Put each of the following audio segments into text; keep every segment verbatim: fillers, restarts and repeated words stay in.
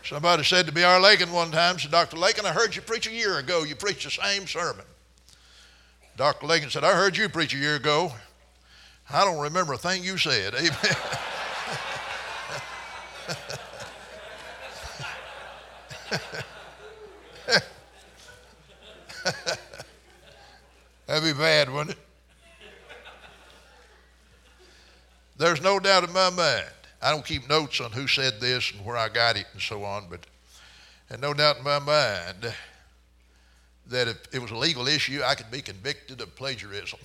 Somebody said to B R Lakin one time, said, Doctor Lakin, I heard you preach a year ago. You preached the same sermon. Doctor Lakin said, I heard you preach a year ago. I don't remember a thing you said. Amen. That'd be bad, wouldn't it? There's no doubt in my mind. I don't keep notes on who said this and where I got it and so on, but and no doubt in my mind that if it was a legal issue, I could be convicted of plagiarism.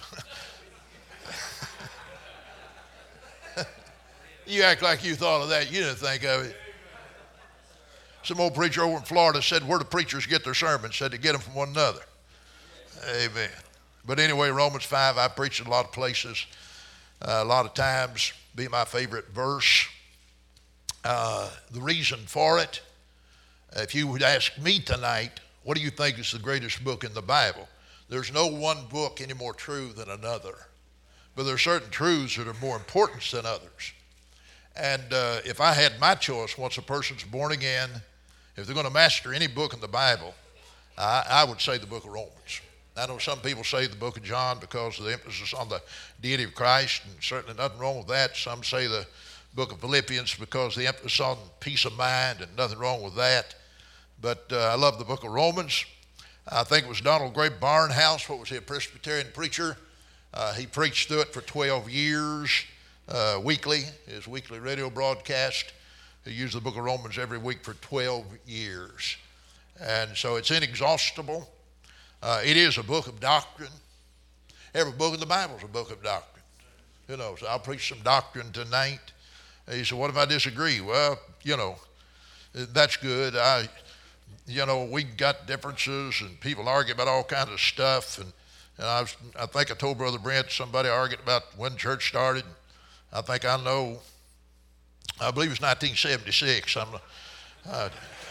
You act like you thought of that. You didn't think of it. Some old preacher over in Florida said where do preachers get their sermons? Said to get them from one another. Amen. But anyway, Romans five, I preached in a lot of places, uh, a lot of times, be my favorite verse. Uh, the reason for it, if you would ask me tonight, what do you think is the greatest book in the Bible? There's no one book any more true than another. But there are certain truths that are more important than others. And uh, if I had my choice, once a person's born again, if they're going to master any book in the Bible, I, I would say the book of Romans. I know some people say the book of John because of the emphasis on the deity of Christ, and certainly nothing wrong with that. Some say the book of Philippians because the emphasis on peace of mind, and nothing wrong with that. But uh, I love the book of Romans. I think it was Donald Gray Barnhouse. What was he, a Presbyterian preacher? Uh, he preached through it for twelve years. Uh, weekly, his weekly radio broadcast. He used the book of Romans every week for twelve years. And so it's inexhaustible. Uh, it is a book of doctrine. Every book in the Bible is a book of doctrine. You know, so I'll preach some doctrine tonight. He said, what if I disagree? Well, you know, that's good. I, you know, we got differences and people argue about all kinds of stuff. And, and I, was, I think I told Brother Brent, somebody argued about when church started. I think I know, I believe it's nineteen seventy-six. I'm, uh,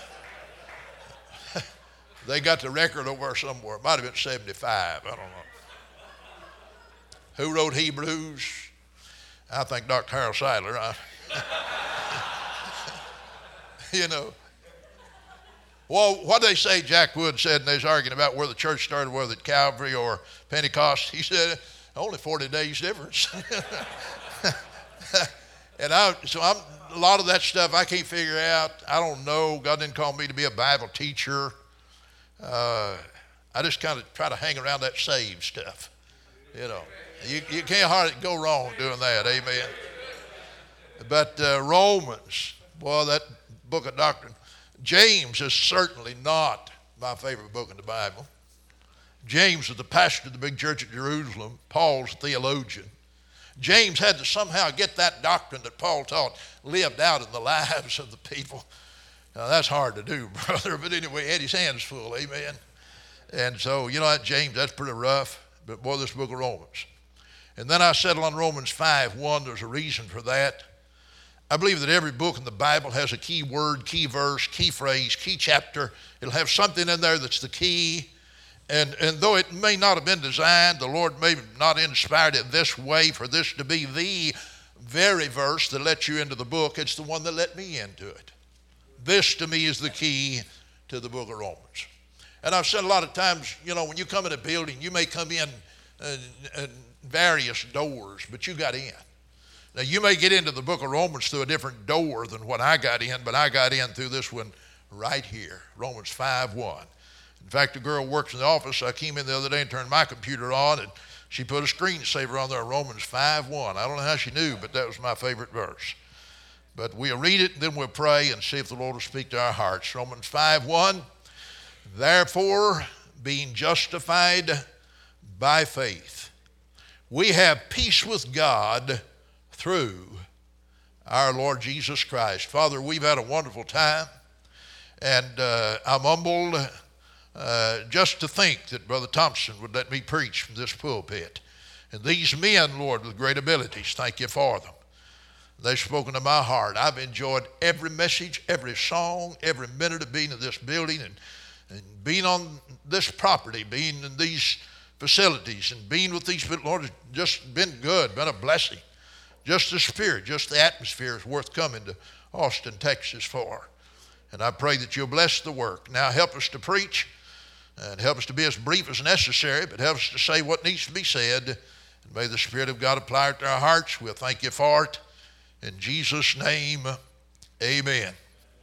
they got the record over somewhere. It might have been seventy-five. I don't know. Who wrote Hebrews? I think Doctor Harold Seidler. I, you know. Well, what they say, Jack Wood said, and they was arguing about where the church started, whether at Calvary or Pentecost. He said, only forty days difference. And I, so I'm, a lot of that stuff I can't figure out. I don't know. God didn't call me to be a Bible teacher. Uh, I just kind of try to hang around that saved stuff. You know, you, you can't hardly go wrong doing that. Amen. But uh, Romans, boy, that book of doctrine. James is certainly not my favorite book in the Bible. James is the pastor of the big church at Jerusalem. Paul's a theologian. James had to somehow get that doctrine that Paul taught lived out in the lives of the people. Now, that's hard to do, brother, but anyway, he had his hands full, amen. And so, you know that, James, that's pretty rough, but boy, this book of Romans. And then I settle on Romans five one. There's a reason for that. I believe that every book in the Bible has a key word, key verse, key phrase, key chapter. It'll have something in there that's the key. And, and though it may not have been designed, the Lord may not inspired it this way for this to be the very verse that lets you into the book. It's the one that let me into it. This to me is the key to the book of Romans. And I've said a lot of times, you know, when you come in a building, you may come in uh, uh, various doors, but you got in. Now, you may get into the book of Romans through a different door than what I got in, but I got in through this one right here, Romans five one. In fact, a girl works in the office. I came in the other day and turned my computer on, and she put a screensaver on there, Romans five one. I don't know how she knew, but that was my favorite verse. But we'll read it, and then we'll pray and see if the Lord will speak to our hearts. Romans five one, therefore, being justified by faith, we have peace with God through our Lord Jesus Christ. Father, we've had a wonderful time, and uh, I'm humbled uh, just to think that Brother Thompson would let me preach from this pulpit. And these men, Lord, with great abilities, thank you for them. They've spoken to my heart. I've enjoyed every message, every song, every minute of being in this building and, and being on this property, being in these facilities and being with these people. Lord, it's just been good, been a blessing. Just the spirit, just the atmosphere is worth coming to Austin, Texas for. And I pray that you'll bless the work. Now help us to preach and help us to be as brief as necessary, but help us to say what needs to be said. And may the Spirit of God apply it to our hearts. We'll thank you for it. In Jesus' name, amen.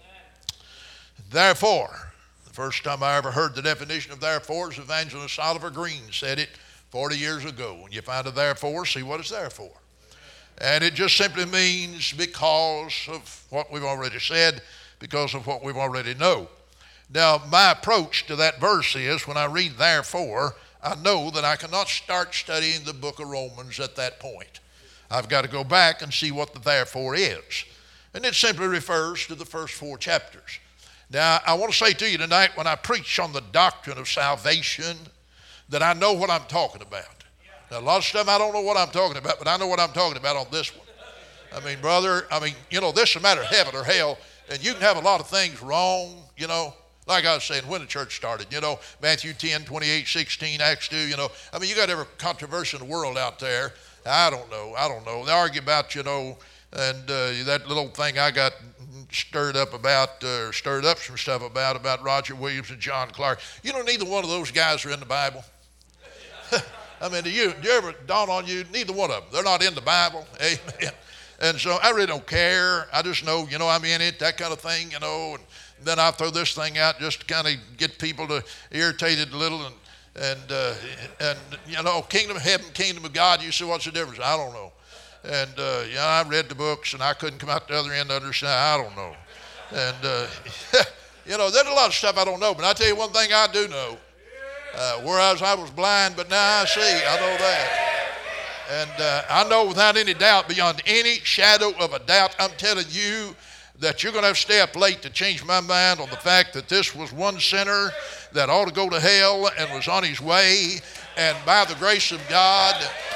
Therefore, the first time I ever heard the definition of therefore is Evangelist Oliver Green said it forty years ago. When you find a therefore, see what it's there for. And it just simply means because of what we've already said, because of what we've already know. Now, my approach to that verse is when I read therefore, I know that I cannot start studying the book of Romans at that point. I've got to go back and see what the therefore is. And it simply refers to the first four chapters. Now, I want to say to you tonight, when I preach on the doctrine of salvation, that I know what I'm talking about. Now, a lot of stuff I don't know what I'm talking about, but I know what I'm talking about on this one. I mean, brother, I mean, you know, this is a matter of heaven or hell, and you can have a lot of things wrong, you know. Like I was saying, when the church started, you know, Matthew ten, twenty-eight, sixteen, Acts two, you know. I mean, you got every controversy in the world out there. I don't know, I don't know. They argue about, you know, and uh, that little thing I got stirred up about, uh, stirred up some stuff about, about Roger Williams and John Clark. You know, neither one of those guys are in the Bible. I mean, do you, do you ever dawn on you? Neither one of them. They're not in the Bible. Amen. And so I really don't care. I just know, you know, I'm in it, that kind of thing, you know. And then I throw this thing out just to kind of get people to irritated a little. And, and, uh, and you know, kingdom of heaven, kingdom of God, you say, what's the difference? I don't know. And, uh, you know, I read the books, and I couldn't come out the other end to understand. I don't know. And, uh, you know, there's a lot of stuff I don't know. But I tell you one thing I do know. Uh, whereas I was blind, but now I see. I know that. And uh, I know without any doubt, beyond any shadow of a doubt, I'm telling you that you're going to have to stay up late to change my mind on the fact that this was one sinner that ought to go to hell and was on his way. And by the grace of God,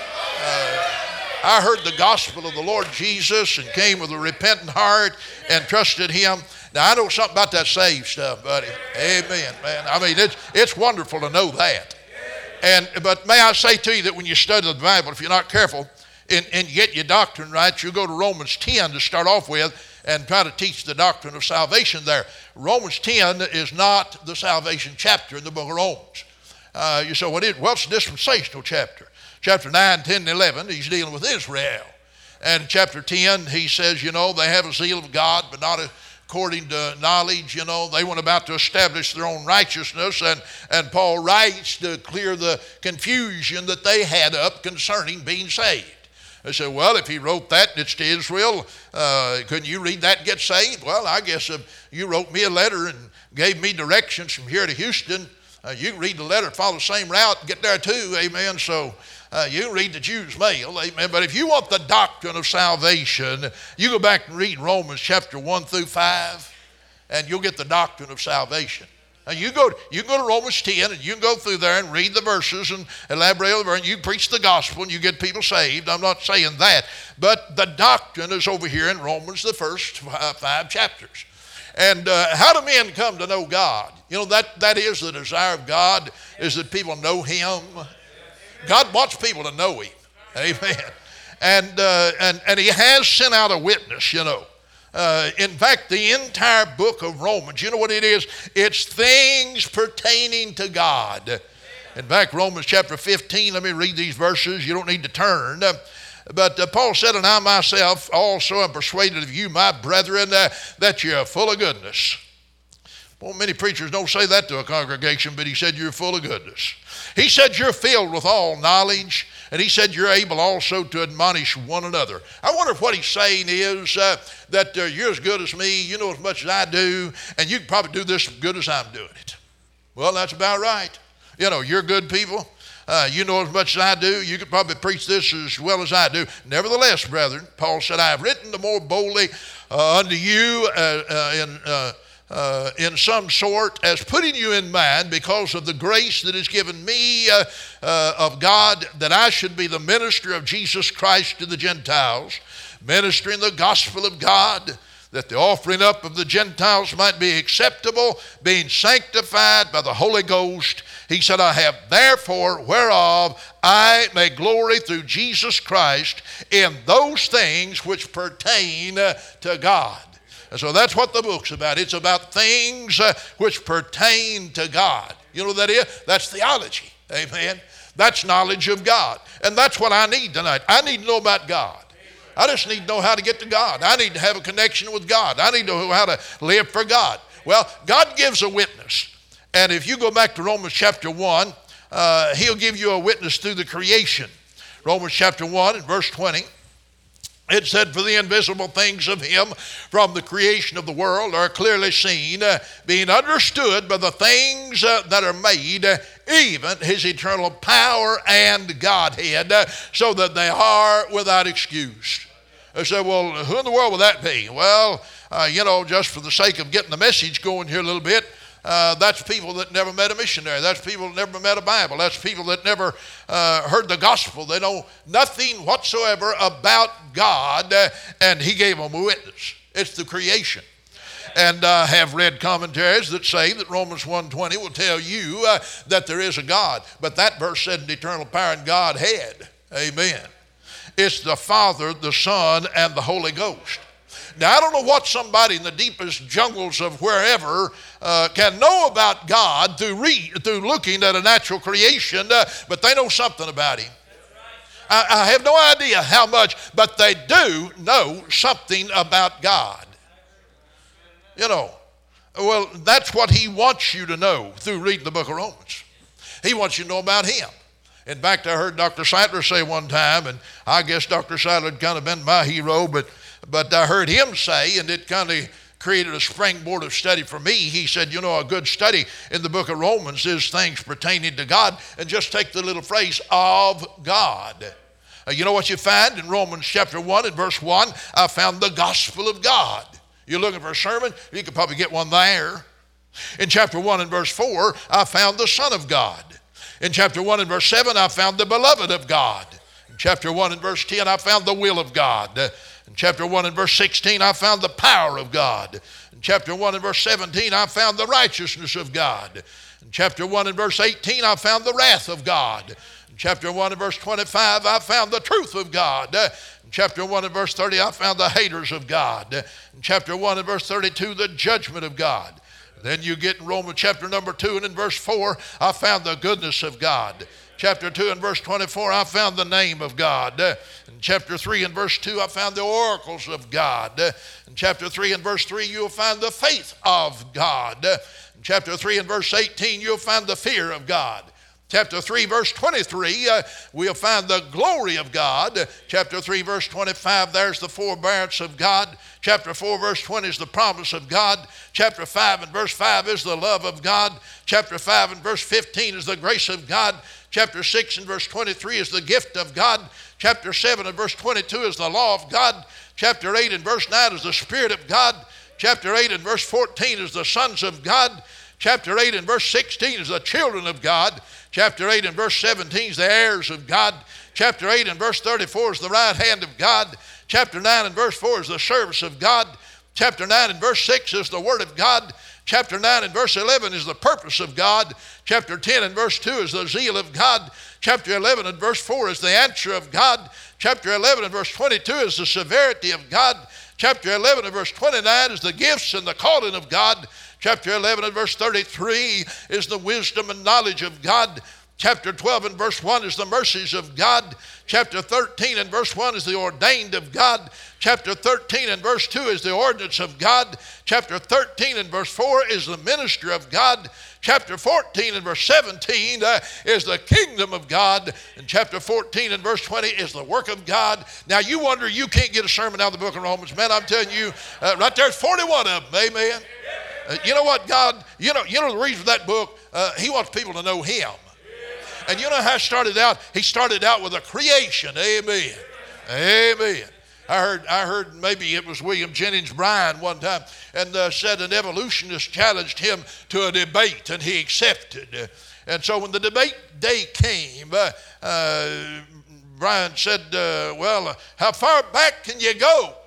uh, I heard the gospel of the Lord Jesus and came with a repentant heart and trusted him. Now, I know something about that saved stuff, buddy. Amen, man. I mean, it's, it's wonderful to know that. And But may I say to you that when you study the Bible, if you're not careful and, and you get your doctrine right, you go to Romans ten to start off with and try to teach the doctrine of salvation there. Romans ten is not the salvation chapter in the book of Romans. Uh, you say, what is, well, it's a dispensational chapter. Chapter nine, ten, and eleven, he's dealing with Israel. And in chapter ten, he says, you know, they have a zeal of God, but not a according to knowledge. You know, they went about to establish their own righteousness, and, and Paul writes to clear the confusion that they had up concerning being saved. They said, well, if he wrote that and it's to Israel, uh, couldn't you read that and get saved? Well, I guess if you wrote me a letter and gave me directions from here to Houston, uh, you can read the letter, follow the same route, and get there too, amen. So Uh, you can read the Jews' mail, amen. But if you want the doctrine of salvation, you go back and read Romans chapter one through five, and you'll get the doctrine of salvation. Now you go, you can go to Romans ten, and you can go through there and read the verses and elaborate on the verse, and you preach the gospel, and you get people saved. I'm not saying that. But the doctrine is over here in Romans, the first five, five chapters. And uh, how do men come to know God? You know, that, that is the desire of God, is that people know him. God wants people to know him. Amen. And, uh, and, and he has sent out a witness, you know. Uh, in fact, the entire book of Romans, you know what it is? It's things pertaining to God. In fact, Romans chapter fifteen, let me read these verses. You don't need to turn. Uh, but uh, Paul said, and I myself also am persuaded of you, my brethren, uh, that you're full of goodness. Well, many preachers don't say that to a congregation, but he said you're full of goodness. He said you're filled with all knowledge, and he said you're able also to admonish one another. I wonder if what he's saying is uh, that uh, you're as good as me, you know as much as I do, and you can probably do this as good as I'm doing it. Well, that's about right. You know, you're good people. Uh, you know as much as I do. You could probably preach this as well as I do. Nevertheless, brethren, Paul said, I have written the more boldly uh, unto you uh, uh, in uh, Uh, in some sort, as putting you in mind because of the grace that is given me uh, uh, of God, that I should be the minister of Jesus Christ to the Gentiles, ministering the gospel of God, that the offering up of the Gentiles might be acceptable, being sanctified by the Holy Ghost. He said, I have therefore whereof I may glory through Jesus Christ in those things which pertain uh, to God. And so that's what the book's about. It's about things uh, which pertain to God. You know what that is? That's theology. Amen. That's knowledge of God. And that's what I need tonight. I need to know about God. I just need to know how to get to God. I need to have a connection with God. I need to know how to live for God. Well, God gives a witness. And if you go back to Romans chapter one, uh, he'll give you a witness through the creation. Romans chapter one and verse twenty. It said, for the invisible things of him from the creation of the world are clearly seen, uh, being understood by the things uh, that are made, uh, even his eternal power and Godhead, uh, so that they are without excuse. I said, well, who in the world would that be? Well, uh, you know, just for the sake of getting the message going here a little bit, Uh, that's people that never met a missionary. That's people that never met a Bible. That's people that never uh, heard the gospel. They know nothing whatsoever about God, uh, and he gave them a witness. It's the creation. And I uh, have read commentaries that say that Romans one twenty will tell you uh, that there is a God. But that verse said an eternal power and Godhead. Amen. It's the Father, the Son, and the Holy Ghost. Now, I don't know what somebody in the deepest jungles of wherever uh, can know about God through, read, through looking at a natural creation, uh, but they know something about him. I, I have no idea how much, but they do know something about God. You know, well, that's what he wants you to know through reading the book of Romans. He wants you to know about him. In fact, I heard Doctor Seidler say one time, and I guess Doctor Seidler had kind of been my hero, but But I heard him say, and it kind of created a springboard of study for me. He said, you know, a good study in the book of Romans is things pertaining to God. And just take the little phrase, of God. Uh, you know what you find in Romans chapter one and verse one? I found the gospel of God. You're looking for a sermon? You could probably get one there. In chapter one and verse four, I found the Son of God. In chapter one and verse seven, I found the beloved of God. In chapter one and verse ten, I found the will of God. In chapter one and verse sixteen, I found the power of God. In chapter one and verse seventeen, I found the righteousness of God. In chapter one and verse eighteen, I found the wrath of God. In chapter one and verse twenty-five, I found the truth of God. In chapter one and verse thirty, I found the haters of God. In chapter one and verse thirty-two, the judgment of God. Then you get in Romans chapter number two and in verse four, I found the goodness of God. Chapter two and verse twenty-four, I found the name of God. In chapter three and verse two, I found the oracles of God. In chapter three and verse three, you'll find the faith of God. In chapter three and verse eighteen, you'll find the fear of God. Chapter three, verse twenty-three, uh, we'll find the glory of God. Chapter three, verse twenty-five, there's the forbearance of God. Chapter four, verse twenty is the promise of God. Chapter five and verse five is the love of God. Chapter five and verse fifteen is the grace of God. Chapter six and verse twenty-three is the gift of God. Chapter seven and verse twenty-two is the law of God. Chapter eight and verse nine is the Spirit of God. Chapter eight and verse fourteen is the sons of God. Chapter eight and verse sixteen is the children of God. Chapter eight and verse seventeen is the heirs of God. Chapter eight and verse thirty-four is the right hand of God. Chapter nine and verse four is the service of God. Chapter nine and verse six is the word of God. Chapter nine and verse eleven is the purpose of God. Chapter ten and verse two is the zeal of God. Chapter eleven and verse four is the answer of God. Chapter eleven and verse twenty-two is the severity of God. Chapter eleven and verse twenty-nine is the gifts and the calling of God. Chapter eleven and verse thirty-three is the wisdom and knowledge of God. Chapter twelve and verse one is the mercies of God. Chapter thirteen and verse one is the ordained of God. Chapter thirteen and verse two is the ordinance of God. Chapter thirteen and verse four is the ministry of God. Chapter fourteen and verse seventeen uh, is the kingdom of God. And chapter fourteen and verse twenty is the work of God. Now you wonder you can't get a sermon out of the book of Romans. Man, I'm telling you, uh, right there's forty-one of them. Amen. Uh, you know what, God, you know, you know the reason for that book, uh, he wants people to know him. And you know how it started out? He started out with a creation. Amen. Amen. I heard, I heard maybe it was William Jennings Bryan one time, and uh, said an evolutionist challenged him to a debate, and he accepted. And so when the debate day came, uh, uh, Bryan said, uh, well, uh, how far back can you go?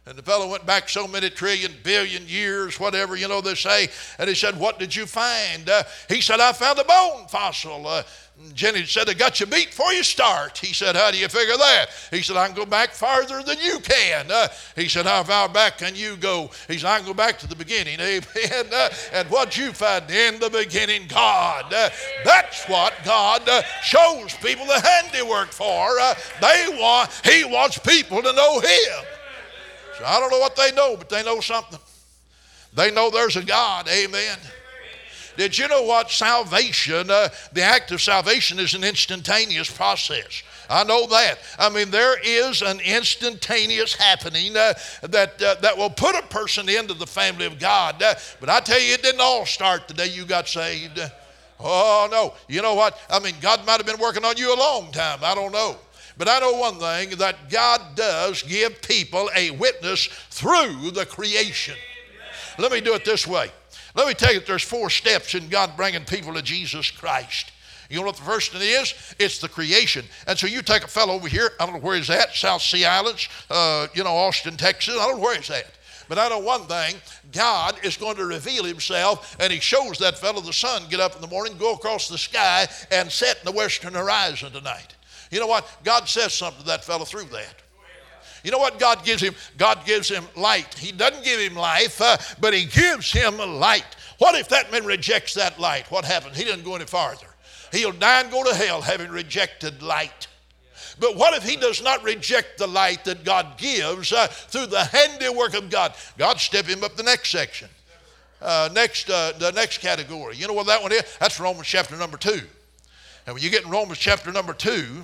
And the fellow went back so many trillion, billion years, whatever, you know, they say. And he said, what did you find? Uh, he said, I found a bone fossil. Uh, Jenny said, I got you beat before you start. He said, how do you figure that? He said, I can go back farther than you can. Uh, he said, how far back can you go? He said, I can go back to the beginning. Amen. Uh, and what you find in the beginning, God. Uh, that's what God uh, shows people the handiwork for. Uh, they want, he wants people to know him. So I don't know what they know, but they know something. They know there's a God. Amen. Did you know what? Salvation, uh, the act of salvation is an instantaneous process. I know that. I mean, there is an instantaneous happening uh, that uh, that will put a person into the family of God. Uh, but I tell you, it didn't all start the day you got saved. Oh, no. You know what? I mean, God might have been working on you a long time. I don't know. But I know one thing, that God does give people a witness through the creation. Let me do it this way. Let me tell you that there's four steps in God bringing people to Jesus Christ. You know what the first one is? It's the creation. And so you take a fellow over here, I don't know where he's at, South Sea Islands, uh, you know, Austin, Texas, I don't know where he's at. But I know one thing, God is going to reveal himself, and he shows that fellow the sun get up in the morning, go across the sky, and set in the western horizon tonight. You know what? God says something to that fellow through that. You know what God gives him? God gives him light. He doesn't give him life, uh, but he gives him light. What if that man rejects that light? What happens? He doesn't go any farther. He'll die and go to hell having rejected light. But what if he does not reject the light that God gives uh, through the handiwork of God? God step him up the next section. Uh, next, uh, the next category. You know what that one is? That's Romans chapter number two. And when you get in Romans chapter number two,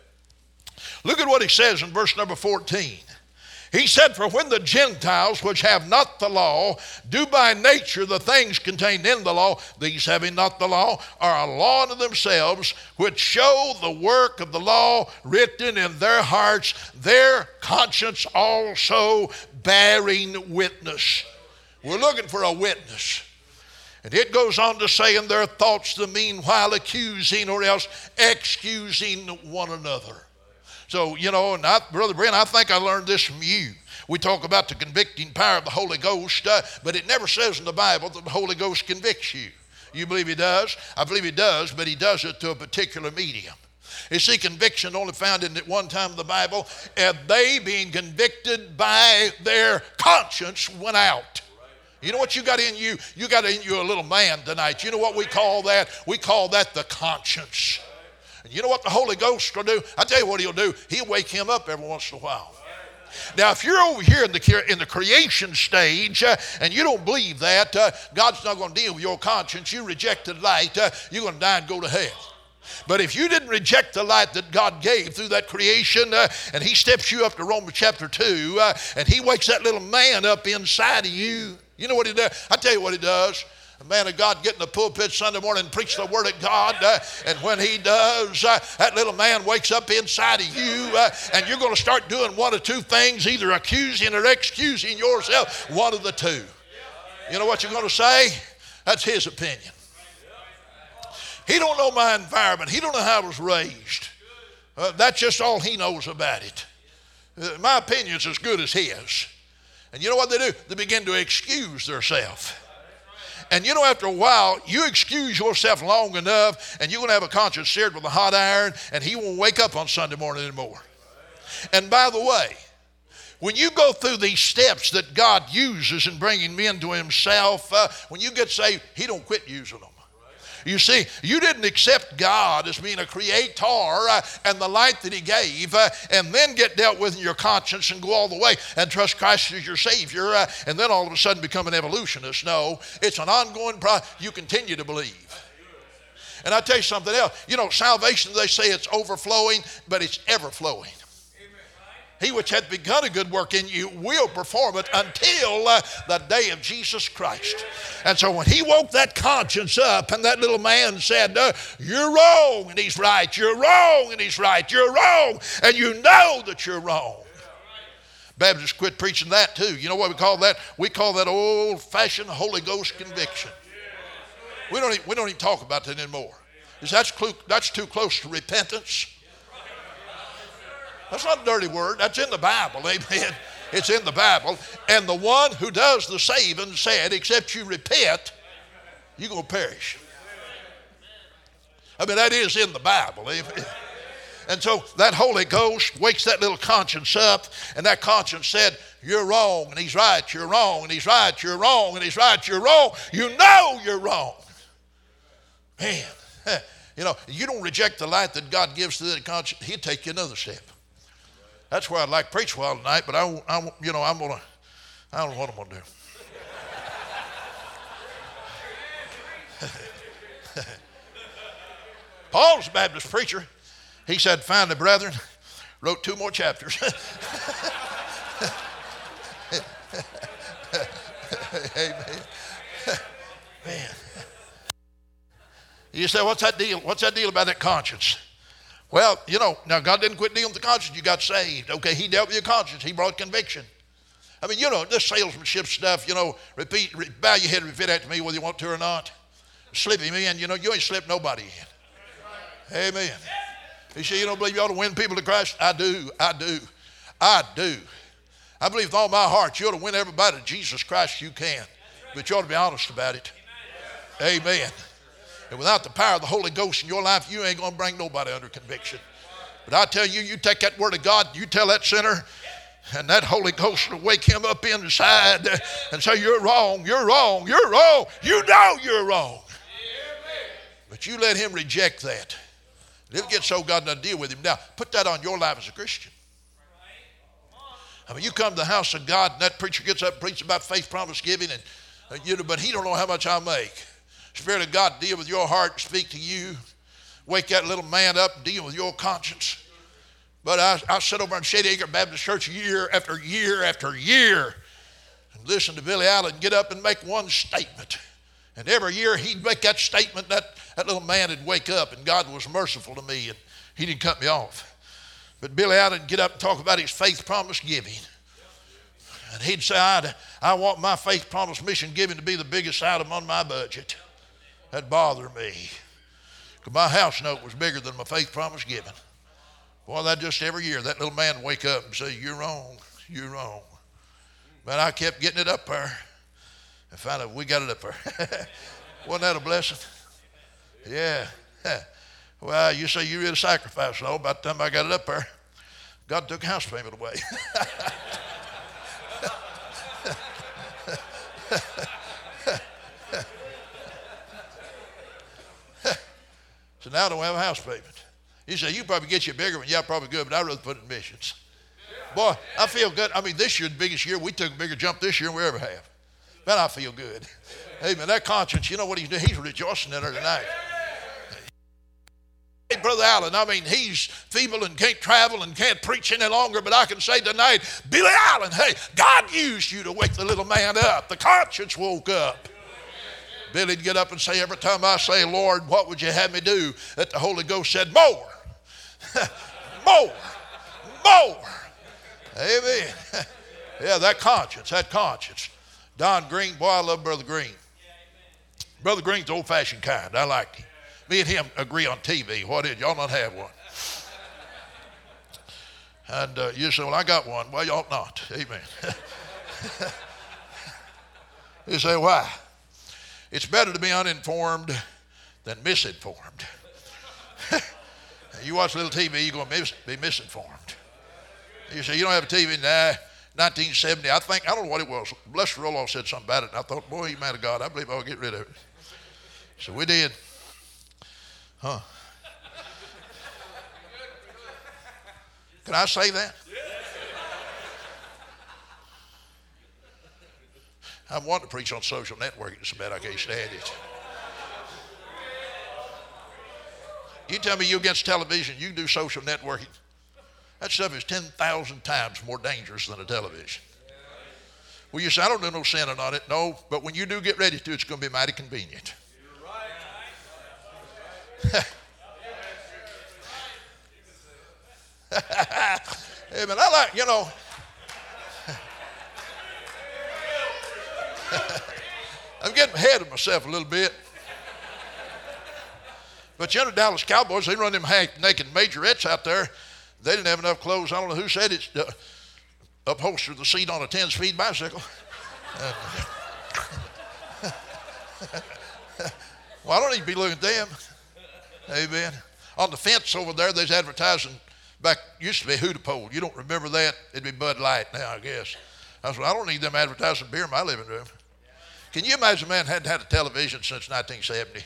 look at what he says in verse number fourteen. He said, for when the Gentiles, which have not the law, do by nature the things contained in the law, these having not the law, are a law unto themselves, which show the work of the law written in their hearts, their conscience also bearing witness. We're looking for a witness. And it goes on to say, in their thoughts the meanwhile accusing or else excusing one another. So, you know, and I, Brother Brent, I think I learned this from you. We talk about the convicting power of the Holy Ghost, uh, but it never says in the Bible that the Holy Ghost convicts you. You believe he does? I believe he does, but he does it through a particular medium. You see, conviction only found in at one time in the Bible, and they being convicted by their conscience went out. You know what you got in you? You got in you a little man tonight. You know what we call that? We call that the conscience. And you know what the Holy Ghost will do? I tell you what he'll do. He'll wake him up every once in a while. Now, if you're over here in the, in the creation stage uh, and you don't believe that, uh, God's not going to deal with your conscience. You rejected light, uh, you're going to die and go to hell. But if you didn't reject the light that God gave through that creation, uh, and he steps you up to Romans chapter two, uh, and he wakes that little man up inside of you, you know what he does? I tell you what he does. A man of God get in the pulpit Sunday morning and preach the word of God, uh, and when he does, uh, that little man wakes up inside of you, uh, and you're going to start doing one of two things, either accusing or excusing yourself, one of the two. You know what you're going to say? That's his opinion. He don't know my environment. He don't know how I was raised. Uh, that's just all he knows about it. Uh, my opinion's as good as his. And you know what they do? They begin to excuse themselves. And you know, after a while, you excuse yourself long enough, and you're going to have a conscience seared with a hot iron, and he won't wake up on Sunday morning anymore. And by the way, when you go through these steps that God uses in bringing men to himself, uh, when you get saved, he don't quit using them. You see, you didn't accept God as being a creator uh, and the light that he gave uh, and then get dealt with in your conscience and go all the way and trust Christ as your Savior uh, and then all of a sudden become an evolutionist. No, it's an ongoing process. You continue to believe. And I tell you something else. You know, salvation, they say it's overflowing, but it's ever flowing. He which hath begun a good work in you will perform it until uh, the day of Jesus Christ. And so when he woke that conscience up and that little man said, uh, you're wrong, and he's right, you're wrong, and he's right, you're wrong, and you know that you're wrong. Baptists quit preaching that too. You know what we call that? We call that old-fashioned Holy Ghost conviction. We don't even, we don't even talk about that anymore. Because that's, cl- that's too close to repentance. That's not a dirty word. That's in the Bible. Amen. It's in the Bible. And the one who does the saving said, except you repent, you're going to perish. I mean, that is in the Bible. And so that Holy Ghost wakes that little conscience up, and that conscience said, you're wrong, and he's right, you're wrong, and he's right, you're wrong, and he's right, you're wrong. You know you're wrong. Man, you know, you don't reject the light that God gives to the conscience, he'll take you another step. That's where I'd like to preach a while tonight, but I, I you know, I'm going to, I don't know what I'm going to do. Paul's a Baptist preacher. He said, finally, brethren, wrote two more chapters. Amen. Man. You say, what's that deal? What's that deal about that conscience? Well, you know, now God didn't quit dealing with the conscience. You got saved. Okay, he dealt with your conscience. He brought conviction. I mean, you know, this salesmanship stuff, you know, repeat, re, bow your head and repeat after me whether you want to or not. Slip him in. You know, you ain't slipped nobody in. Amen. You say, you don't believe you ought to win people to Christ? I do. I do. I do. I believe with all my heart you ought to win everybody to Jesus Christ you can. But you ought to be honest about it. Amen. And without the power of the Holy Ghost in your life, you ain't going to bring nobody under conviction. But I tell you, you take that word of God, you tell that sinner, and that Holy Ghost will wake him up inside and say, you're wrong, you're wrong, you're wrong. You know you're wrong. But you let him reject that. It'll get so God doesn't deal with him. Now, put that on your life as a Christian. I mean, you come to the house of God, and that preacher gets up and preaches about faith, promise, giving, and uh, you know, but he don't know how much I make. Spirit of God, deal with your heart, speak to you. Wake that little man up and deal with your conscience. But I, I sit over in Shady Acre Baptist Church year after year after year and listen to Billy Allen get up and make one statement. And every year he'd make that statement, that, that little man would wake up, and God was merciful to me, and he didn't cut me off. But Billy Allen would get up and talk about his faith promise giving. And he'd say, I, I want my faith promise mission giving to be the biggest item on my budget. That bothered me. Because my house note was bigger than my faith promise giving. Boy, that just every year, that little man would wake up and say, you're wrong, you're wrong. But I kept getting it up there. And finally, we got it up there. Wasn't that a blessing? Yeah. Well, you say you really sacrificed. No, by the time I got it up there, God took house payment away. So now I don't have a house payment. You say, you probably get you a bigger one. Yeah, probably good, but I'd rather put it in missions. Boy, I feel good. I mean, this year, the biggest year, we took a bigger jump this year than we ever have. Man, I feel good. Amen. That conscience, you know what he's doing? He's rejoicing in her tonight. Hey, Brother Allen, I mean, he's feeble and can't travel and can't preach any longer, but I can say tonight, Billy Allen, hey, God used you to wake the little man up. The conscience woke up. Billy'd get up and say, every time I say, Lord, what would you have me do? That the Holy Ghost said, more, more, more. Amen. Yeah, that conscience, that conscience. Don Green, boy, I love Brother Green. Brother Green's the old-fashioned kind. I like him. Me and him agree on T V. What is, y'all not have one? And uh, you say, well, I got one. Well, y'all not. Amen. You say, why? It's better to be uninformed than misinformed. You watch a little T V, you're going to mis- be misinformed. You say, you don't have a T V? Nah, nineteen seventy, I think, I don't know what it was. Lester Roloff said something about it, and I thought, boy, you man of God, I believe I'll get rid of it. So we did. Huh? Can I say that? I want to preach on social networking so bad I can't stand it. You tell me you against television, you do social networking. That stuff is ten thousand times more dangerous than a television. Well, you say, I don't do no sinning on it. No, but when you do get ready to, it's going to be mighty convenient. Hey, man, I like, you know, I'm getting ahead of myself a little bit. But you know, Dallas Cowboys, they run them half-naked majorettes out there. They didn't have enough clothes. I don't know who said it. Uh, upholster the seat on a ten-speed bicycle. Uh, well, I don't need to be looking at them. Amen. On the fence over there, there's advertising back, used to be Hootapole. You don't remember that? It'd be Bud Light now, I guess. I said, I don't need them advertising beer in my living room. Can you imagine a man hadn't had a television since nineteen seventy?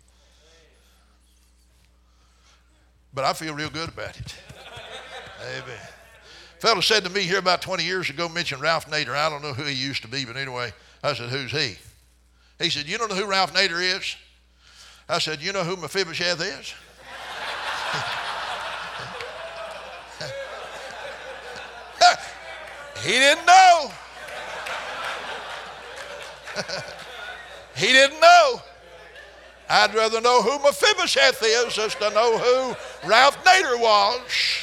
But I feel real good about it. Amen. A fellow said to me here about twenty years ago, mentioned Ralph Nader. I don't know who he used to be, but anyway, I said, who's he? He said, you don't know who Ralph Nader is? I said, you know who Mephibosheth is? He didn't know. He didn't know. I'd rather know who Mephibosheth is as to know who Ralph Nader was.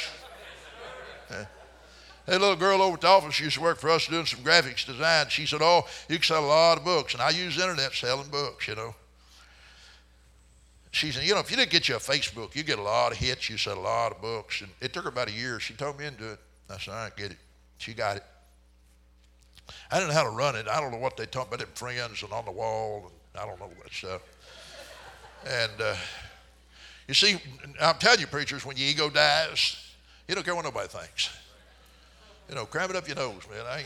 That little girl over at the office used to work for us doing some graphics design. She said, oh, you can sell a lot of books. And I use the internet selling books, you know. She said, you know, if you didn't get you a Facebook, you get a lot of hits. You sell a lot of books. And it took her about a year. She told me into it. I said, all right, get it. She got it. I didn't know how to run it. I don't know what they talk about, them friends and on the wall. And I don't know what stuff. And uh, you see, I'm telling you, preachers, when your ego dies, you don't care what nobody thinks. You know, cram it up your nose, man. I ain't.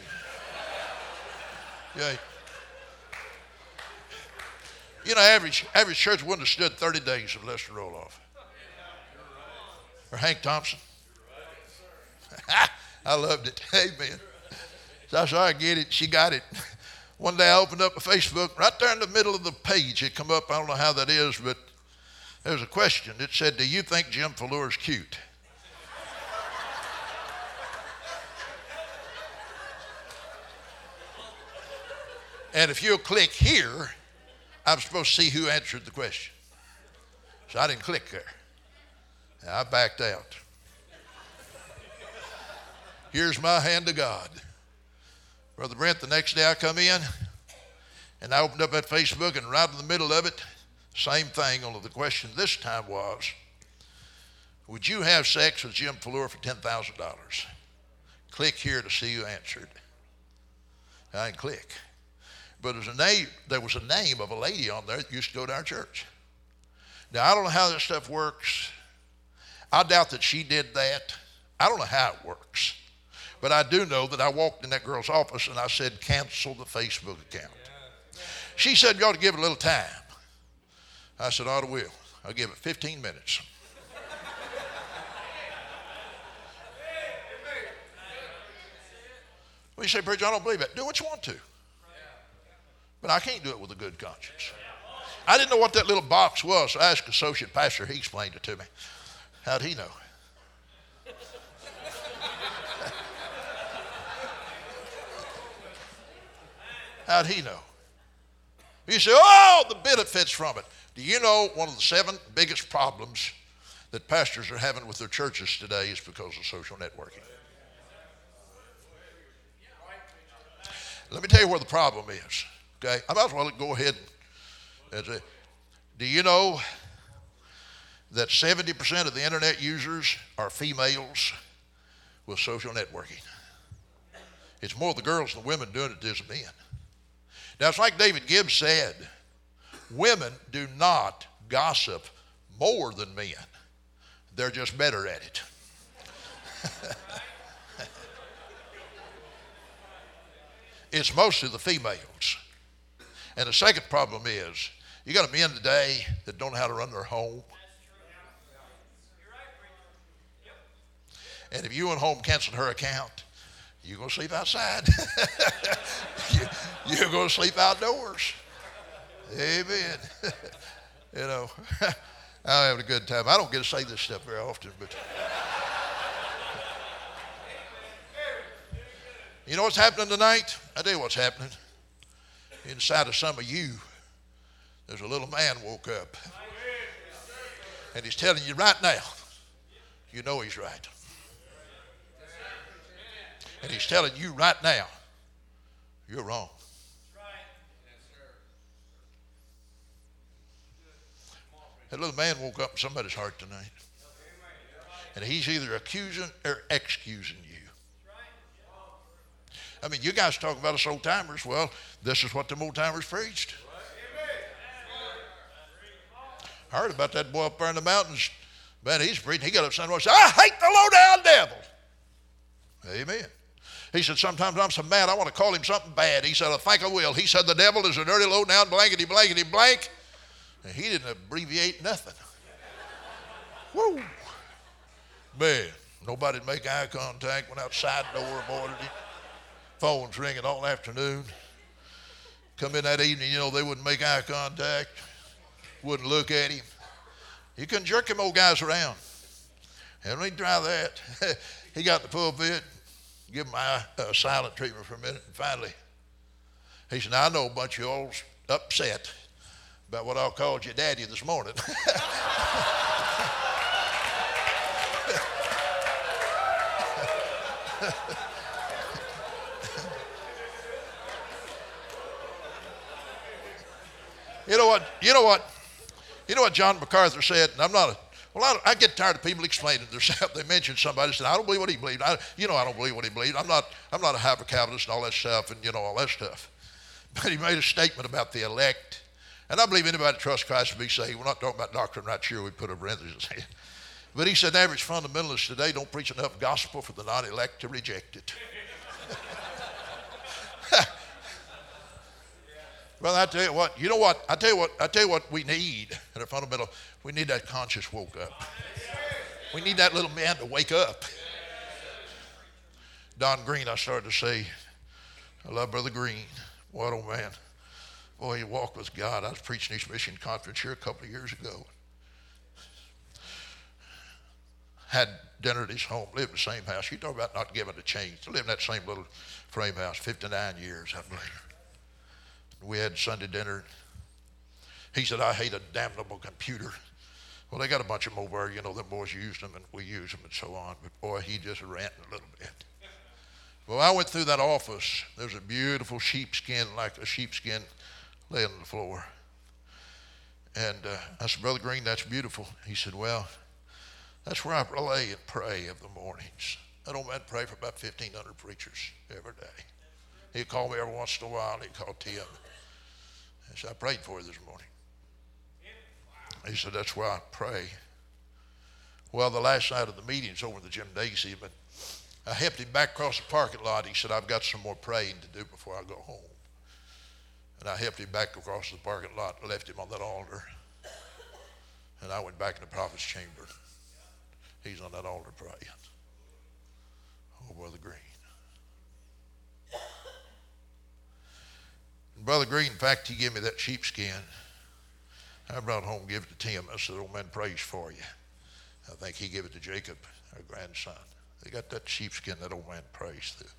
Yeah. You know, average average church wouldn't have stood thirty days of Lester Roloff. Or Hank Thompson. I loved it. Amen. So I said, I get it. She got it. One day I opened up a Facebook. Right there in the middle of the page, it come up. I don't know how that is, but there was a question. It said, do you think Jim Fallour's cute? And if you'll click here, I'm supposed to see who answered the question. So I didn't click there. I backed out. Here's my hand to God. Brother Brent, the next day I come in, and I opened up that Facebook, and right in the middle of it, same thing, only the question this time was, would you have sex with Jim Fallour for ten thousand dollars? Click here to see who answered. I didn't click. But there was, a name, there was a name of a lady on there that used to go to our church. Now, I don't know how that stuff works. I doubt that she did that. I don't know how it works. But I do know that I walked in that girl's office and I said, cancel the Facebook account. She said, you ought to give it a little time. I said, I ought to will. I'll give it fifteen minutes. Well, you say, preacher, I don't believe that. Do what you want to. But I can't do it with a good conscience. I didn't know what that little box was, so I asked associate pastor. He explained it to me. How'd he know? How'd he know? You say, oh, the benefits from it. Do you know one of the seven biggest problems that pastors are having with their churches today is because of social networking? Let me tell you where the problem is. Okay, I might as well go ahead and say, do you know that seventy percent of the internet users are females with social networking? It's more the girls than the women doing it than the men. Now, it's like David Gibbs said, women do not gossip more than men. They're just better at it. It's mostly the females. And the second problem is, you got men today that don't know how to run their home. And if you went home canceled her account, you're going to sleep outside. you, you're going to sleep outdoors. Amen. You know, I'm having a good time. I don't get to say this stuff very often, but you know what's happening tonight? I tell you what's happening. Inside of some of you, there's a little man woke up. And he's telling you right now, you know he's right. And he's telling you right now, you're wrong. That little man woke up in somebody's heart tonight. And he's either accusing or excusing you. I mean, you guys talk about us old timers. Well, this is what the old timers preached. I heard about that boy up there in the mountains. Man, he's preaching. He got up Sunday morning and said, I hate the low-down devil. Amen. He said, sometimes I'm so mad I want to call him something bad. He said, I think I will. He said, the devil is a dirty low-down blankety blankety blank. And he didn't abbreviate nothing. Woo. Man, nobody'd make eye contact, went outside the door, avoided him. Phone's ringing all afternoon. Come in that evening, you know, they wouldn't make eye contact, wouldn't look at him. You couldn't jerk them old guys around. And we try that. He got the pulpit, give him eye, uh, silent treatment for a minute, and finally, he said, now I know a bunch of you all upset about what I called your daddy this morning. You know what? You know what? You know what John MacArthur said? And I'm not a, well, I, I get tired of people explaining themselves. They mention somebody and said, I don't believe what he believed. I, you know I don't believe what he believed. I'm not, I'm not a hyper Calvinist and all that stuff and, you know, all that stuff. But he made a statement about the elect. And I believe anybody that trusts Christ will be saved. We're not talking about doctrine right here. We put a parenthesis in. But he said average fundamentalists today don't preach enough gospel for the non-elect to reject it. Well, I tell you what, you know what, I tell you what, I tell you what we need in a fundamental, we need that conscious woke up. We need that little man to wake up. Don Green, I started to say, I love Brother Green. What old man. Boy, he walked with God. I was preaching East Mission Conference here a couple of years ago. Had dinner at his home, lived in the same house. You talk about not giving a change. Lived in that same little frame house, fifty-nine years, I believe. We had Sunday dinner. He said, I hate a damnable computer. Well, they got a bunch of them over there. You know, them boys used them and we use them and so on. But boy, he just ranting a little bit. Well, I went through that office. There's a beautiful sheepskin, like a sheepskin laying on the floor. And uh, I said, Brother Green, that's beautiful. He said, well, that's where I lay and pray of the mornings. I don't mind pray for about fifteen hundred preachers every day. He'd call me every once in a while, and he'd call Tim. He said, I prayed for you this morning. He said, that's where I pray. Well, the last night of the meeting's over in the gymnasium, and I helped him back across the parking lot. He said, I've got some more praying to do before I go home. And I helped him back across the parking lot, left him on that altar. And I went back in the prophet's chamber. He's on that altar praying. Oh, Brother Green. And Brother Green, in fact, he gave me that sheepskin. I brought it home and gave it to Tim. I said, old man, prays for you. I think he gave it to Jacob, our grandson. They got that sheepskin that old man prays through.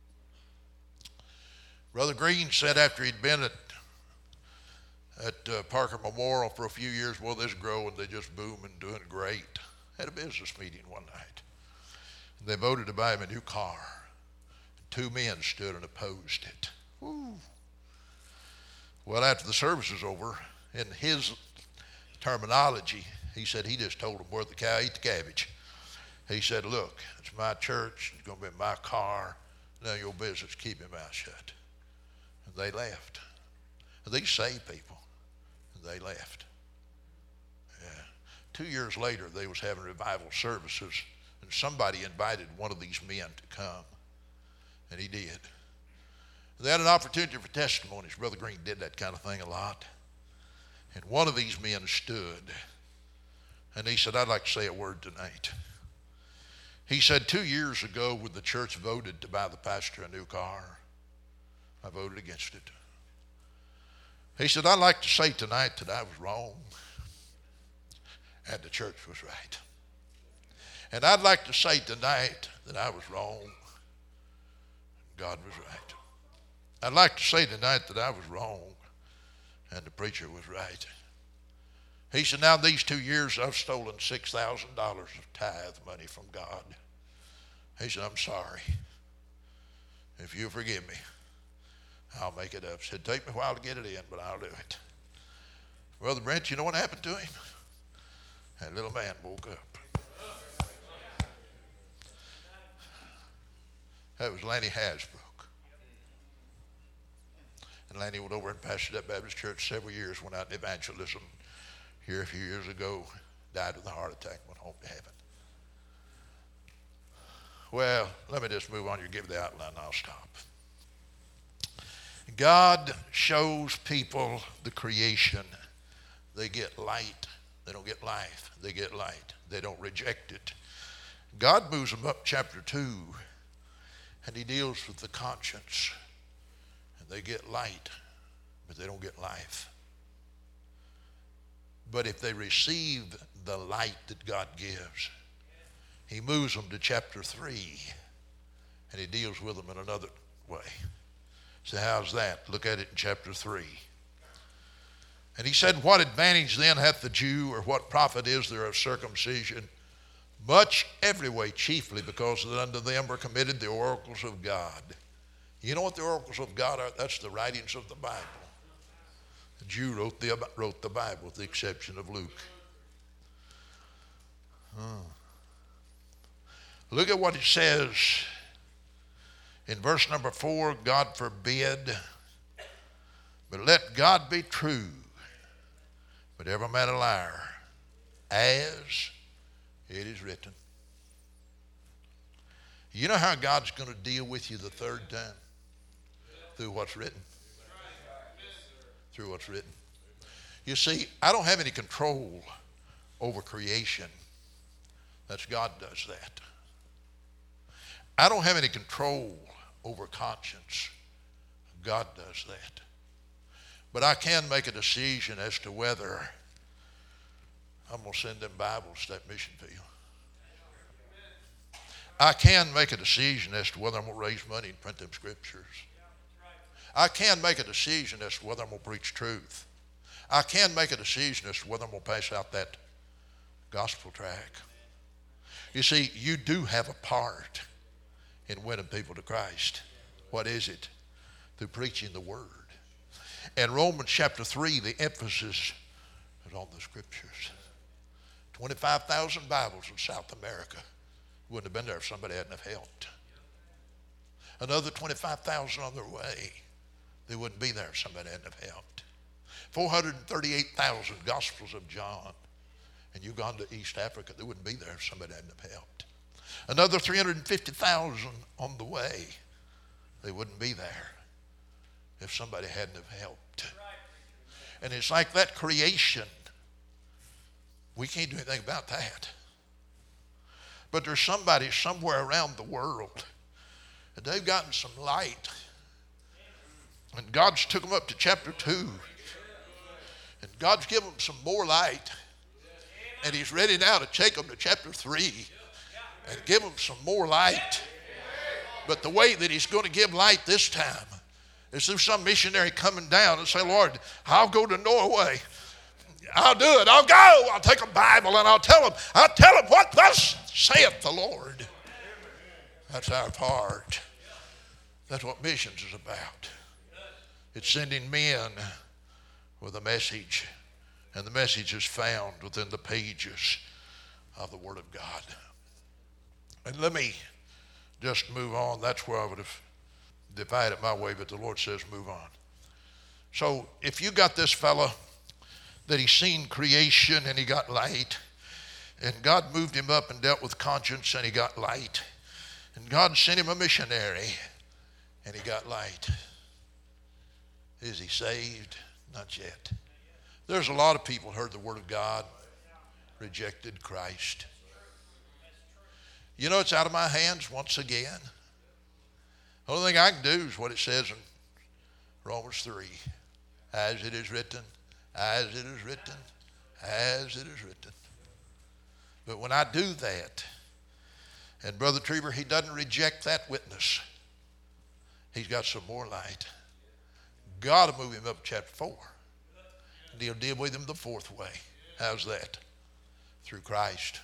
Brother Green said after he'd been at at uh, Parker Memorial for a few years, well, this growing, they just booming, doing great. Had a business meeting one night. They voted to buy him a new car. Two men stood and opposed it. Woo. Well, after the service was over, in his terminology, he said he just told them where the cow eat the cabbage. He said, look, it's my church, it's going to be my car, none of your business, keep your mouth shut. And they left. And these saved people, and they left. Yeah. Two years later, they was having revival services, and somebody invited one of these men to come, and he did. They had an opportunity for testimonies. Brother Green did that kind of thing a lot. And one of these men stood, and he said, I'd like to say a word tonight. He said, two years ago when the church voted to buy the pastor a new car, I voted against it. He said, I'd like to say tonight that I was wrong, and the church was right. And I'd like to say tonight that I was wrong, and God was right. I'd like to say tonight that I was wrong, and the preacher was right. He said, now these two years I've stolen six thousand dollars of tithe money from God. He said, I'm sorry. If you forgive me, I'll make it up. He said, take me a while to get it in, but I'll do it. Brother Brent, you know what happened to him? That little man woke up. That was Lanny Hasbrook. And Lanny went over and pastored that Baptist church several years, went out in evangelism here a few years ago, died with a heart attack, went home to heaven. Well, let me just move on. You give the outline and I'll stop. God shows people the creation. They get light. They don't get life. They get light. They don't reject it. God moves them up chapter two, and he deals with the conscience. And they get light, but they don't get life. But if they receive the light that God gives, he moves them to chapter three, and he deals with them in another way. So how's that? Look at it in chapter three. And he said, what advantage then hath the Jew, or what profit is there of circumcision? Much every way, chiefly because that unto them were committed the oracles of God. You know what the oracles of God are? That's the writings of the Bible. The Jew wrote the, wrote the Bible with the exception of Luke. Hmm. Look at what it says in verse number four. God forbid, but let God be true, but every man a liar, as it is written. You know how God's going to deal with you the third time? Through what's written. Through what's written. You see, I don't have any control over creation. That's God does that. I don't have any control over conscience. God does that. But I can make a decision as to whether I'm going to send them Bibles to that mission field. I can make a decision as to whether I'm going to raise money and print them scriptures. I can make a decision as to whether I'm going to preach truth. I can make a decision as to whether I'm going to pass out that gospel tract. You see, you do have a part in winning people to Christ. What is it? Through preaching the word. In Romans chapter three, the emphasis is on the scriptures. twenty-five thousand Bibles in South America wouldn't have been there if somebody hadn't have helped. Another twenty-five thousand on their way. They wouldn't be there if somebody hadn't have helped. four hundred thirty-eight thousand Gospels of John in Uganda, East Africa. They wouldn't be there if somebody hadn't have helped. Another three hundred fifty thousand on the way. They wouldn't be there if somebody hadn't have helped. And it's like that creation. We can't do anything about that. But there's somebody somewhere around the world, and they've gotten some light. And God's took them up to chapter two. And God's given them some more light. And he's ready now to take them to chapter three and give them some more light. But the way that he's going to give light this time is through some missionary coming down and say, Lord, I'll go to Norway. I'll do it. I'll go. I'll take a Bible and I'll tell them. I'll tell them what thus saith the Lord. That's our part. That's what missions is about. It's sending men with a message. And the message is found within the pages of the Word of God. And let me just move on. That's where I would have divided my way, but the Lord says move on. So if you got this fella that he's seen creation and he got light, and God moved him up and dealt with conscience and he got light, and God sent him a missionary and he got light. Is he saved? Not yet. There's a lot of people who heard the Word of God, rejected Christ. You know, it's out of my hands once again. The only thing I can do is what it says in Romans three. As it is written, as it is written, as it is written. But when I do that, and Brother Trieber, he doesn't reject that witness. He's got some more light. God will move him up to chapter four. And he'll deal with him the fourth way. How's that? Through Christ.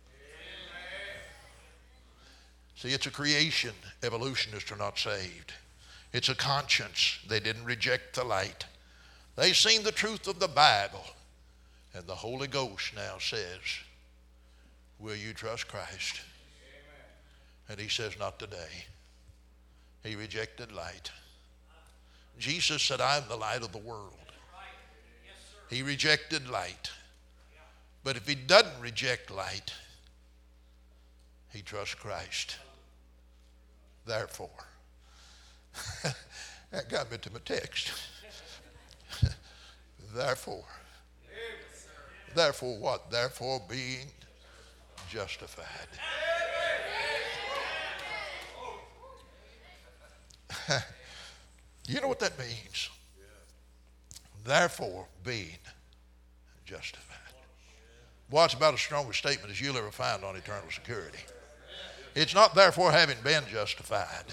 See, it's a creation. Evolutionists are not saved. It's a conscience. They didn't reject the light. They've seen the truth of the Bible. And the Holy Ghost now says, will you trust Christ? And he says, not today. He rejected light. Jesus said, I am the light of the world. He rejected light. But if he doesn't reject light, he trusts Christ. Therefore, that got me to my text. Therefore. Therefore what? Therefore being justified. You know what that means? Therefore being justified. Well, it's about as strong a statement as you'll ever find on eternal security. It's not therefore having been justified.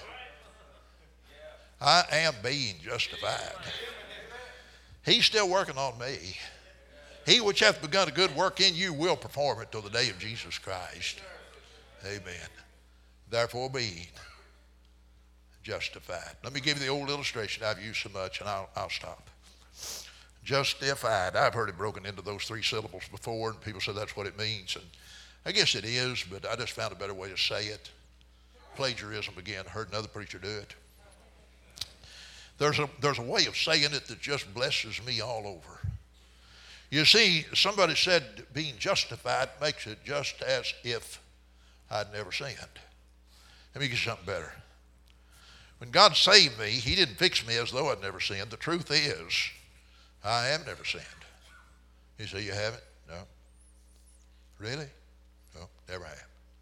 I am being justified. He's still working on me. He which hath begun a good work in you will perform it till the day of Jesus Christ. Amen. Therefore being justified. Let me give you the old illustration I've used so much, and I'll, I'll stop. Justified. I've heard it broken into those three syllables before, and people say that's what it means. And I guess it is, but I just found a better way to say it. Plagiarism again. I heard another preacher do it. There's a, there's a way of saying it that just blesses me all over. You see, somebody said being justified makes it just as if I'd never sinned. Let me get something better. When God saved me, he didn't fix me as though I'd never sinned. The truth is, I have never sinned. You say, you haven't? No. Really? No, never have.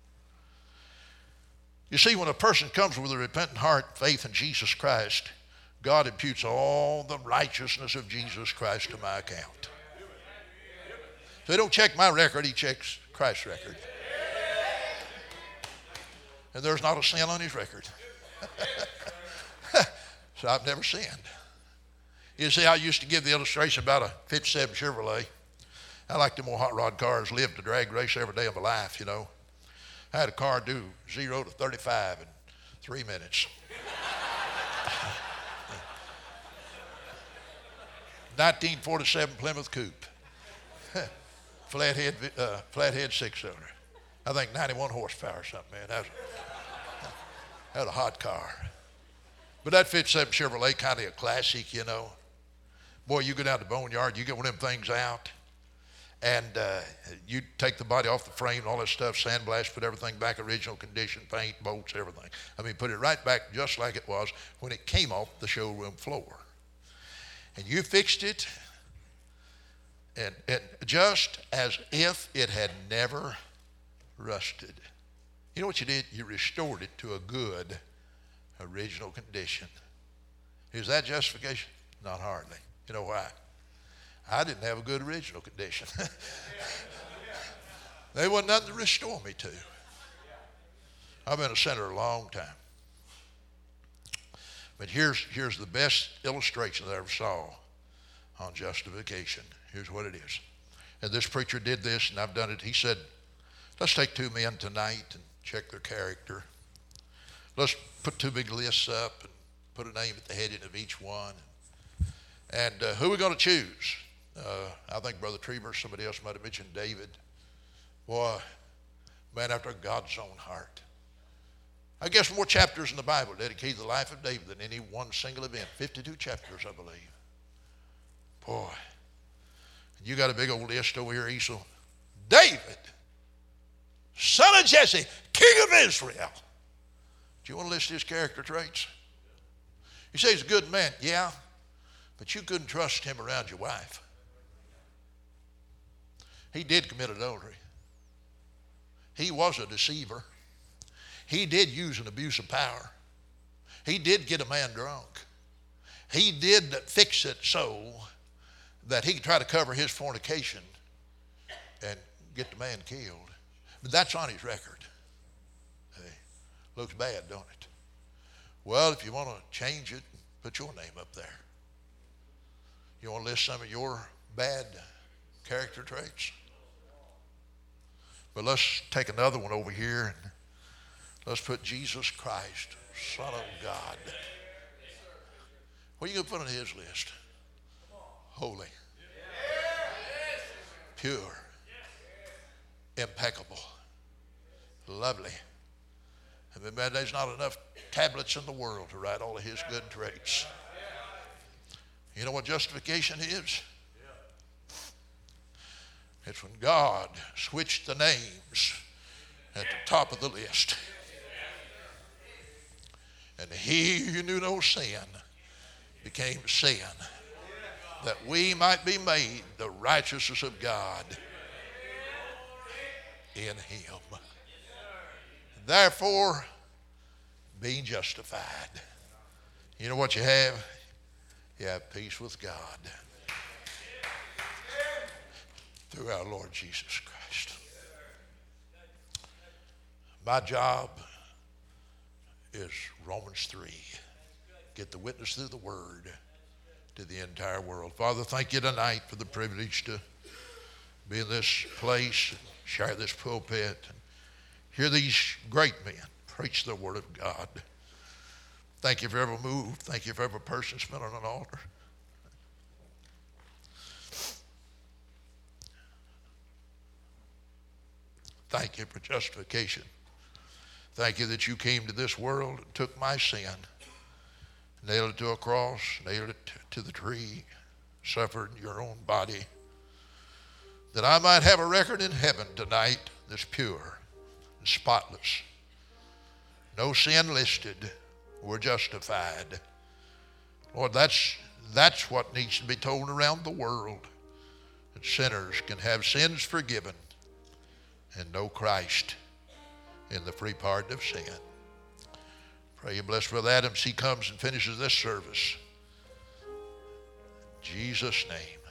You see, when a person comes with a repentant heart, faith in Jesus Christ, God imputes all the righteousness of Jesus Christ to my account. So he don't check my record, he checks Christ's record. And there's not a sin on his record. So I've never sinned. You see, I used to give the illustration about a fifty-seven Chevrolet. I like them old hot rod cars, lived a drag race every day of my life, you know. I had a car do zero to thirty-five in three minutes. nineteen forty-seven Plymouth Coupe. Flathead, uh, flathead six-cylinder. I think ninety-one horsepower or something, man. That was, that was a hot car. But that fifty-seven Chevrolet, kind of a classic, you know. Boy, you go down to the boneyard, you get one of them things out, and uh, you take the body off the frame and all that stuff, sandblast, put everything back original condition, paint, bolts, everything. I mean, put it right back just like it was when it came off the showroom floor. And you fixed it, and, and just as if it had never rusted. You know what you did? You restored it to a good original condition. Is that justification? Not hardly. You know why? I didn't have a good original condition. There wasn't nothing to restore me to. I've been a sinner a long time. But here's, here's the best illustration that I ever saw on justification. Here's what it is. And this preacher did this, and I've done it. He said, let's take two men tonight and check their character. Let's put two big lists up and put a name at the heading of each one. And uh, who are we going to choose? Uh, I think Brother Trieber, somebody else might have mentioned David. Boy, man after God's own heart. I guess more chapters in the Bible dedicated to the life of David than any one single event. fifty-two chapters, I believe. Boy, you got a big old list over here, Esau. David, son of Jesse, king of Israel. Do you want to list his character traits? You say he's a good man. Yeah, but you couldn't trust him around your wife. He did commit adultery. He was a deceiver. He did use an abuse of power. He did get a man drunk. He did fix it so that he could try to cover his fornication and get the man killed. But that's on his record. Hey, looks bad, don't it? Well, if you want to change it, put your name up there. You want to list some of your bad character traits? But let's take another one over here and let's put Jesus Christ, Son of God. What are you going to put on his list? Holy, pure, impeccable, lovely. And man, there's not enough tablets in the world to write all of his good traits. You know what justification is? It's when God switched the names at the top of the list. And he who knew no sin became sin, that we might be made the righteousness of God in him. Therefore, being justified, you know what you have? You have peace with God through our Lord Jesus Christ. My job is Romans three. Get the witness through the word to the entire world. Father, thank you tonight for the privilege to be in this place and share this pulpit and hear these great men preach the word of God. Thank you for every move. Thank you for every person spent on an altar. Thank you for justification. Thank you that you came to this world and took my sin, nailed it to a cross, nailed it to the tree, suffered in your own body, that I might have a record in heaven tonight that's pure and spotless. No sin listed. We're justified. Lord, that's, that's what needs to be told around the world, that sinners can have sins forgiven and know Christ in the free pardon of sin. Pray you bless Brother Adams. He comes and finishes this service. In Jesus' name.